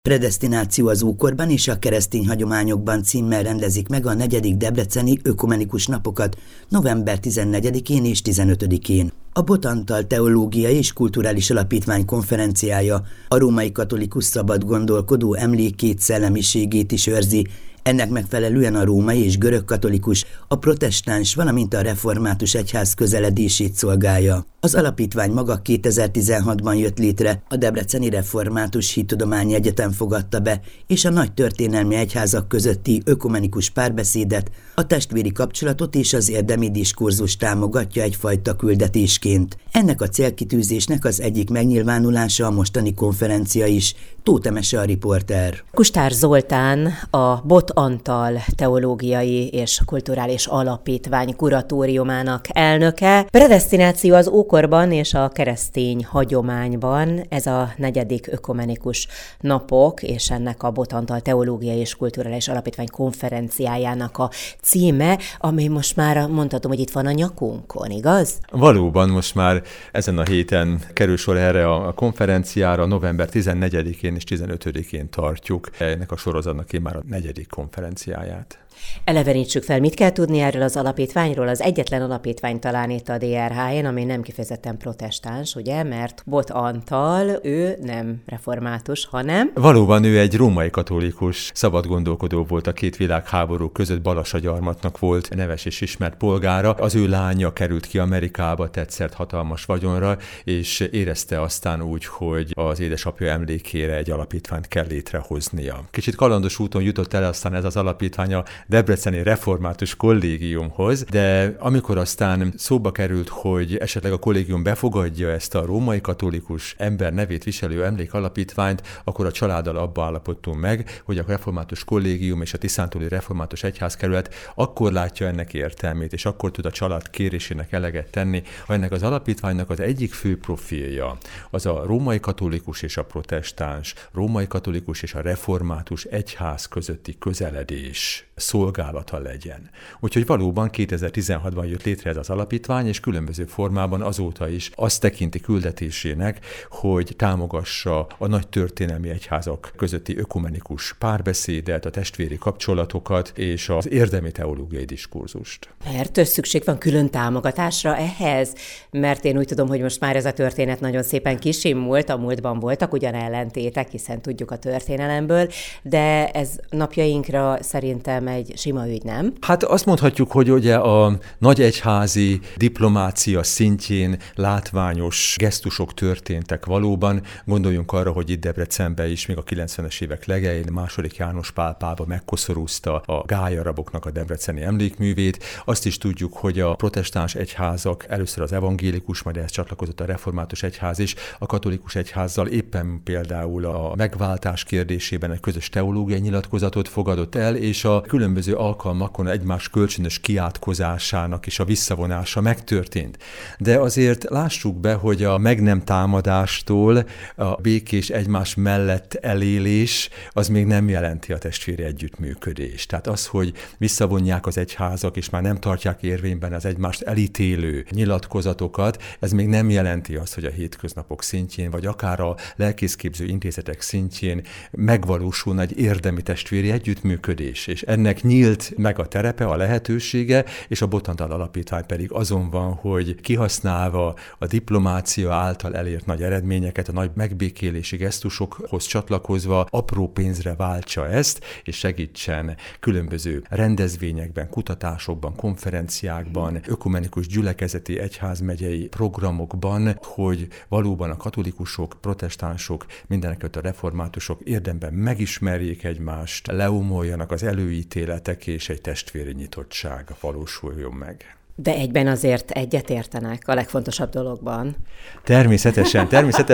Predesztináció az ókorban és a keresztény hagyományokban címmel rendezik meg a 4. debreceni ökumenikus napokat november 14-én és 15-én. A Bot Antal Teológiai és Kulturális Alapítvány konferenciája a római katolikus szabad gondolkodó emlékét, szellemiségét is őrzi. Ennek megfelelően a római és görög katolikus, a protestáns, valamint a református egyház közeledését szolgálja. Az alapítvány maga 2016-ban jött létre, a Debreceni Református Hittudományi Egyetem fogadta be, és a nagy történelmi egyházak közötti ökumenikus párbeszédet, a testvéri kapcsolatot és az érdemi diskurzus támogatja egyfajta küldetésként. Ennek a célkitűzésnek az egyik megnyilvánulása a mostani konferencia is. Tóth Emese a riporter. Kustár Zoltán, a Bot Antal Teológiai és Kulturális Alapítvány kuratóriumának elnöke. Predesztináció az ókorban és a keresztény hagyományban, ez a 4. ökumenikus napok, és ennek a Bot Antal Teológiai és Kulturális Alapítvány konferenciájának a címe, ami most már mondhatom, hogy itt van a nyakunkon, igaz? Valóban most már ezen a héten kerül sor erre a konferenciára, november 14-én és 15-én tartjuk. Ennek a sorozatnak én már a 4. konferenciáját. Elevenítsük fel, mit kell tudni erről az alapítványról? Az egyetlen alapítvány talán itt a DRH-en, ami nem kifejezetten protestáns, ugye, mert Bot Antal, ő nem református, hanem... Valóban ő egy római katolikus szabadgondolkodó volt a két világháború között, Balassagyarmatnak volt neves és ismert polgára. Az ő lánya került ki Amerikába, tett szert hatalmas vagyonra, és érezte aztán úgy, hogy az édesapja emlékére egy alapítványt kell létrehoznia. Kicsit kalandos úton jutott el aztán ez az alapítvány a Debreceni Református Kollégiumhoz, de amikor aztán szóba került, hogy esetleg a kollégium befogadja ezt a római katolikus ember nevét viselő emlékalapítványt, akkor a családdal abba állapodtunk meg, hogy a Református Kollégium és a Tiszántúli Református Egyházkerület akkor látja ennek értelmét, és akkor tud a család kérésének eleget tenni, ha ennek az alapítványnak az egyik fő profilja az a római katolikus és a protestáns, római katolikus és a református egyház közötti közeledés szolgálata legyen. Úgyhogy valóban 2016-ban jött létre ez az alapítvány, és különböző formában azóta is azt tekinti küldetésének, hogy támogassa a nagy történelmi egyházak közötti ökumenikus párbeszédet, a testvéri kapcsolatokat és az érdemi teológiai diskurzust. Mert szükség van külön támogatásra ehhez? Mert én úgy tudom, hogy most már ez a történet nagyon szépen kisimult, a múltban voltak ugyan ellentétek, hiszen tudjuk a történelemből, de ez napjainkra szerintem egy sima ügy, nem? Hát azt mondhatjuk, hogy ugye a nagy egyházi diplomácia szintjén látványos gesztusok történtek valóban. Gondoljunk arra, hogy itt Debrecenben is még a 90-es évek legelején II. János Pál pápa megkoszorúzta a gályaraboknak a debreceni emlékművét. Azt is tudjuk, hogy a protestáns egyházak, először az evangélikus, majd ehhez csatlakozott a református egyház is, a katolikus egyházzal éppen például a megváltás kérdésében egy közös teológiai nyilatkozatot fogadott el, és a különböző alkalmakon egymás kölcsönös kiátkozásának és a visszavonása megtörtént. De azért lássuk be, hogy a meg nem támadástól a békés egymás mellett elélés az még nem jelenti a testvéri együttműködést. Tehát az, hogy visszavonják az egyházak, és már nem tartják érvényben az egymást elítélő nyilatkozatokat, ez még nem jelenti azt, hogy a hétköznapok szintjén, vagy akár a lelkészképző intézetek szintjén megvalósulna egy érdemi testvéri együttműködés, és ennek nyílt meg a terepe, a lehetősége, és a Bot Antal Alapítvány pedig azon van, hogy kihasználva a diplomácia által elért nagy eredményeket, a nagy megbékélési gesztusokhoz csatlakozva apró pénzre váltsa ezt, és segítsen különböző rendezvényekben, kutatásokban, konferenciákban, ökumenikus gyülekezeti egyházmegyei programokban, hogy valóban a katolikusok, protestánsok, mindenekelőtt a reformátusok érdemben megismerjék egymást, leomoljanak az előítéletek, és egy testvéri nyitottság valósuljon meg. De egyben azért egyetértenek a legfontosabb dologban. Természetesen.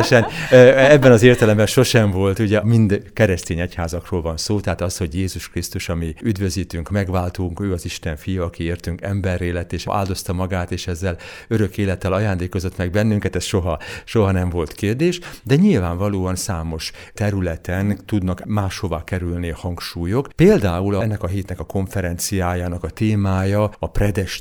Ebben az értelemben sosem volt, ugye mind keresztény egyházakról van szó, tehát az, hogy Jézus Krisztus, ami üdvözítünk, megváltunk, ő az Isten fia, aki értünk emberré lett, és áldozta magát, és ezzel örök élettel ajándékozott meg bennünket, ez soha nem volt kérdés, de nyilvánvalóan számos területen tudnak máshová kerülni a hangsúlyok. Például ennek a hétnek a konferenciájának a témája a predestináció.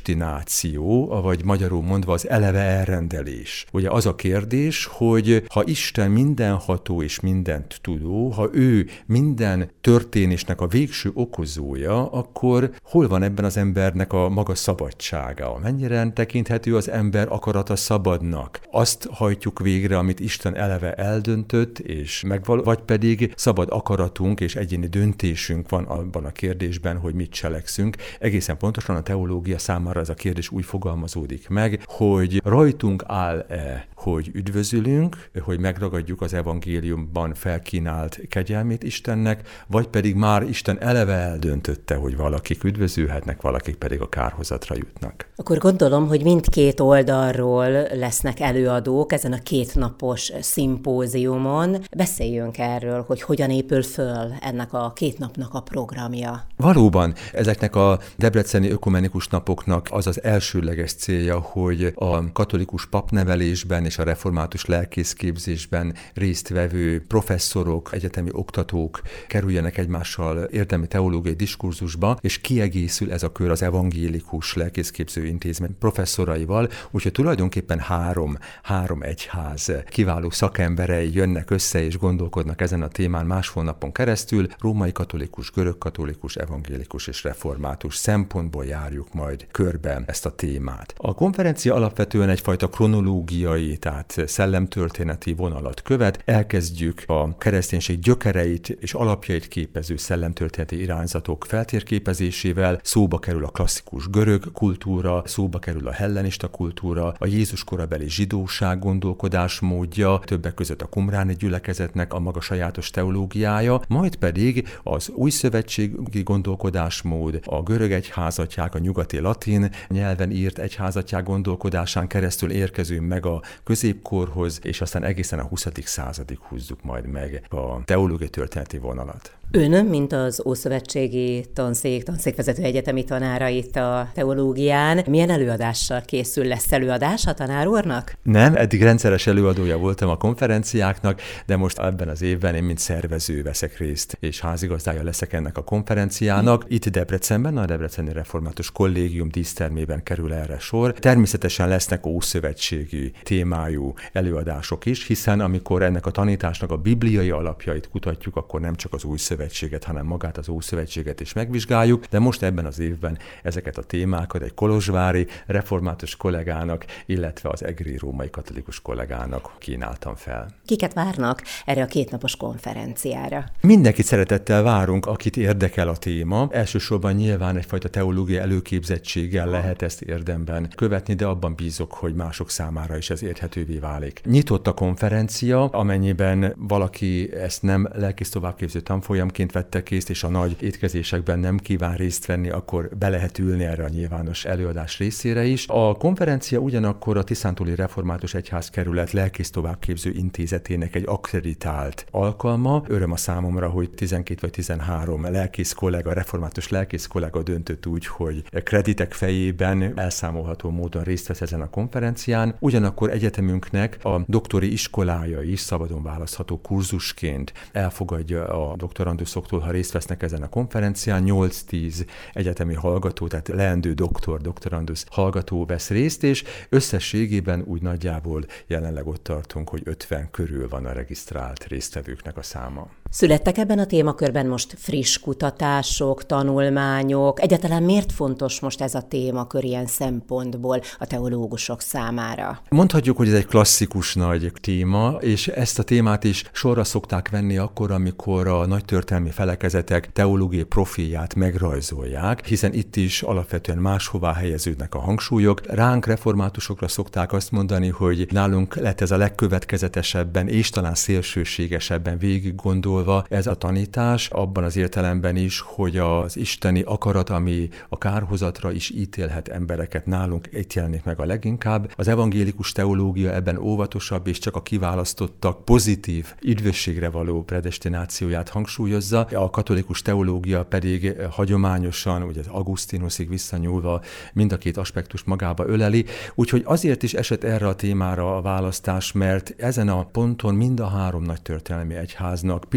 predestináció, vagy magyarul mondva az eleve elrendelés. Ugye az a kérdés, hogy ha Isten mindenható és mindent tudó, ha ő minden történésnek a végső okozója, akkor hol van ebben az embernek a maga szabadsága? Mennyire tekinthető az ember akarata szabadnak? Azt hajtjuk végre, amit Isten eleve eldöntött, és vagy pedig szabad akaratunk és egyéni döntésünk van abban a kérdésben, hogy mit cselekszünk. Egészen pontosan a teológia számára ez a kérdés úgy fogalmazódik meg, hogy rajtunk áll-e, hogy üdvözülünk, hogy megragadjuk az evangéliumban felkínált kegyelmét Istennek, vagy pedig már Isten eleve eldöntötte, hogy valakik üdvözülhetnek, valakik pedig a kárhozatra jutnak. Akkor gondolom, hogy mindkét oldalról lesznek előadók ezen a 2 napos szimpóziumon. Beszéljünk erről, hogy hogyan épül föl ennek a 2 napnak a programja. Valóban ezeknek a debreceni ökumenikus napoknak az az elsődleges célja, hogy a katolikus papnevelésben és a református lelkészképzésben résztvevő professzorok, egyetemi oktatók kerüljenek egymással érdemi teológiai diskurzusba, és kiegészül ez a kör az evangélikus lelkészképző intézmény professzoraival, úgyhogy tulajdonképpen három egyház kiváló szakemberei jönnek össze és gondolkodnak ezen a témán másfél napon keresztül, római katolikus, görög katolikus, evangélikus és református szempontból járjuk majd körbe ezt a témát. A konferencia alapvetően egyfajta kronológiai, tehát szellemtörténeti vonalat követ. Elkezdjük a kereszténység gyökereit és alapjait képező szellemtörténeti irányzatok feltérképezésével, szóba kerül a klasszikus görög kultúra, szóba kerül a hellenista kultúra, a Jézus korabeli zsidóság gondolkodásmódja, többek között a qumráni gyülekezetnek a maga sajátos teológiája, majd pedig az újszövetségi gondolkodásmód, a görög egyházatják, a nyugati latin nyelven írt egyházatják gondolkodásán keresztül érkezünk meg a középkorhoz, és aztán egészen a 20. századig húzzuk majd meg a teológiai történeti vonalat. Ön, mint az Ószövetségi tanszékvezető egyetemi tanára itt a teológián, milyen előadással készül? Lesz előadás a tanár úrnak? Nem, eddig rendszeres előadója voltam a konferenciáknak, de most ebben az évben én mint szervező veszek részt, és házigazdája leszek ennek a konferenciának. Itt Debrecenben, a Debreceni Református Kollégium dísztermében kerül erre sor. Természetesen lesznek ószövetségi témájú előadások is, hiszen amikor ennek a tanításnak a bibliai alapjait kutatjuk, akkor nem csak az új szövetséget, hanem magát az Ószövetséget is megvizsgáljuk, de most ebben az évben ezeket a témákat egy kolozsvári református kollégának, illetve az egri római katolikus kollégának kínáltam fel. Kiket várnak erre a 2 napos konferenciára? Mindenkit szeretettel várunk, akit érdekel a téma. Elsősorban nyilván egyfajta teológiai előképzettséggel lehet ezt érdemben követni, de abban bízok, hogy mások számára is ez érthetővé válik. Nyitott a konferencia, amennyiben valaki ezt nem lelkész továbbképző tanfolyamként vette észt, és a nagy étkezésekben nem kíván részt venni, akkor be lehet ülni erre a nyilvános előadás részére is. A konferencia ugyanakkor a Tiszántúli Református Egyházkerület lelkész továbbképző intézetének egy akkreditált alkalma. Öröm a számomra, hogy 12 vagy 13 lelkész kollega, református lelkész kollega döntött úgy, hogy kreditek fejében elszámolható módon részt vesz ezen a konferencián. Ugyanakkor egyetemünknek a doktori iskolája is szabadon választható kurzusként elfogadja a doktoranduszoktól, ha részt vesznek ezen a konferencián. 8-10 egyetemi hallgató, tehát leendő doktorandusz hallgató vesz részt, és összességében úgy nagyjából jelenleg ott tartunk, hogy 50 körül van a regisztrált résztvevőknek a száma. Születtek ebben a témakörben most friss kutatások, tanulmányok? Egyáltalán miért fontos most ez a témakör ilyen szempontból a teológusok számára? Mondhatjuk, hogy ez egy klasszikus nagy téma, és ezt a témát is sorra szokták venni akkor, amikor a nagytörténelmi felekezetek teológiai profilját megrajzolják, hiszen itt is alapvetően máshová helyeződnek a hangsúlyok. Ránk reformátusokra szokták azt mondani, hogy nálunk lett ez a legkövetkezetesebben és talán szélsőségesebben végig gondolva ez a tanítás, abban az értelemben is, hogy az isteni akarat, ami a kárhozatra is ítélhet embereket, nálunk itt jelenik meg a leginkább. Az evangélikus teológia ebben óvatosabb, és csak a kiválasztottak pozitív üdvösségre való predestinációját hangsúlyozza. A katolikus teológia pedig hagyományosan, ugye az Augustinusig visszanyúlva mind a két aspektust magába öleli, úgyhogy azért is esett erre a témára a választás, mert ezen a ponton mind a három nagytörténelmi egyháznak picit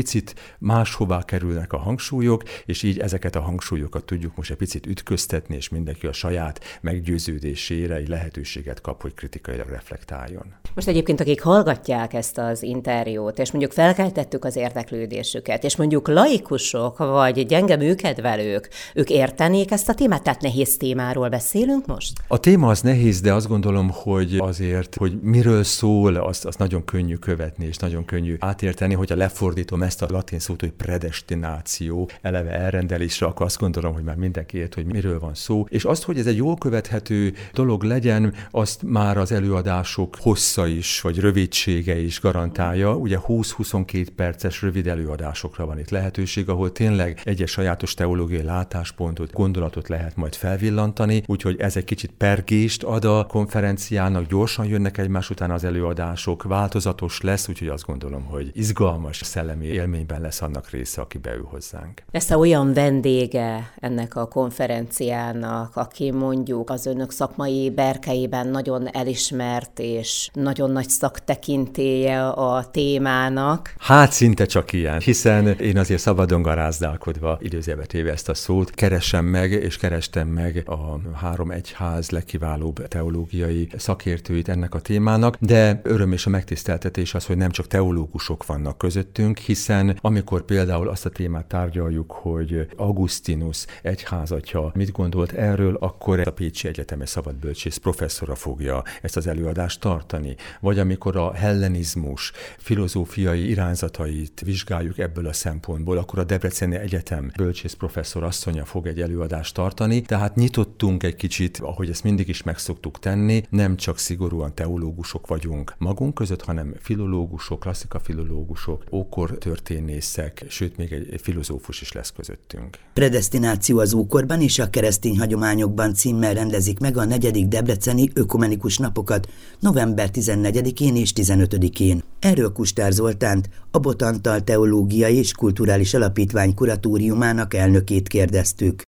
picit máshová kerülnek a hangsúlyok, és így ezeket a hangsúlyokat tudjuk most egy picit ütköztetni, és mindenki a saját meggyőződésére egy lehetőséget kap, hogy kritikailag reflektáljon. Most egyébként, akik hallgatják ezt az interjút, és mondjuk felkeltettük az érdeklődésüket, és mondjuk laikusok, vagy gyenge műkedvelők, ők értenék ezt a témát? Tehát nehéz témáról beszélünk most? A téma az nehéz, de azt gondolom, hogy azért, hogy miről szól, azt nagyon könnyű követni, és nagyon könnyű átérteni, hogyha lefordítom ezt a latin szót, hogy predestináció, eleve elrendelésre, akkor azt gondolom, hogy már mindenki ért, hogy miről van szó. És azt, hogy ez egy jól követhető dolog legyen, azt már az előadások hossza is, vagy rövidsége is garantálja. Ugye 20-22 perces rövid előadásokra van itt lehetőség, ahol tényleg egyes sajátos teológiai látáspontot, gondolatot lehet majd felvillantani, úgyhogy ez egy kicsit pergést ad a konferenciának, gyorsan jönnek egymás után az előadások, változatos lesz, úgyhogy azt gondolom, hogy izgalmas szellemi élményben lesz annak része, aki beül hozzánk. Lesz-e olyan vendége ennek a konferenciának, aki mondjuk az önök szakmai berkeiben nagyon elismert és nagyon nagy szaktekintélye a témának? Hát szinte csak ilyen, hiszen én azért szabadon garázdálkodva, idézőjelbe téve ezt a szót, keresem meg, és kerestem meg a 3 egyház legkiválóbb teológiai szakértőit ennek a témának, de öröm és a megtiszteltetés az, hogy nem csak teológusok vannak közöttünk, hiszen amikor például azt a témát tárgyaljuk, hogy Augustinus egyházatja mit gondolt erről, akkor a Pécsi Egyetemes szabadbölcsész professzora fogja ezt az előadást tartani. Vagy amikor a hellenizmus filozófiai irányzatait vizsgáljuk ebből a szempontból, akkor a Debreceni Egyetem bölcsész professzor asszonya fog egy előadást tartani, tehát nyitottunk egy kicsit, ahogy ezt mindig is meg szoktuk tenni, nem csak szigorúan teológusok vagyunk magunk között, hanem filológusok, klasszikafilológusok, ókortörténészek, sőt még egy filozófus is lesz közöttünk. Predestináció az ókorban és a keresztény hagyományokban címmel rendezik meg a 4. debreceni ökumenikus napokat november 14-én és 15-én. Erről Kustár Zoltánt, a Botantal Teológiai és Kulturális Alapítvány kuratóriumának elnökét kérdeztük.